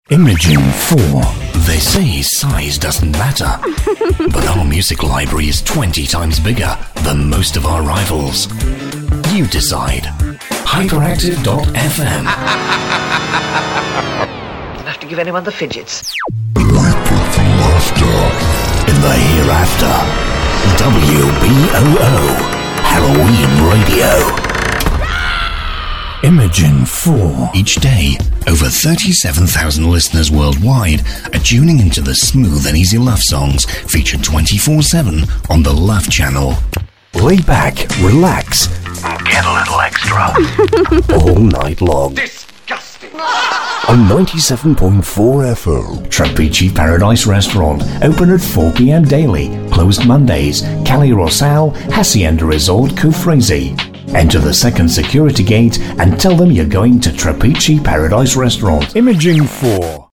Imaging 4. They say size doesn't matter, but our music library is 20 times bigger than most of our rivals. You decide. Hyperactive.fm. You'll have to give anyone the fidgets. Light with laughter. In the hereafter. WBOO. Halloween Radio. Imogen 4. Each day, over 37,000 listeners worldwide are tuning into the smooth and easy love songs featured 24/7 on the Love Channel. Lay back, relax, and get a little extra. All night long. Disgusting! On 97.4 FM. Trapiche Paradise Restaurant, open at 4 p.m. daily, closed Mondays. Cali Rosal, Hacienda Resort, Kufresi. Enter the second security gate and tell them you're going to Trapiche Paradise Restaurant. Imaging 4.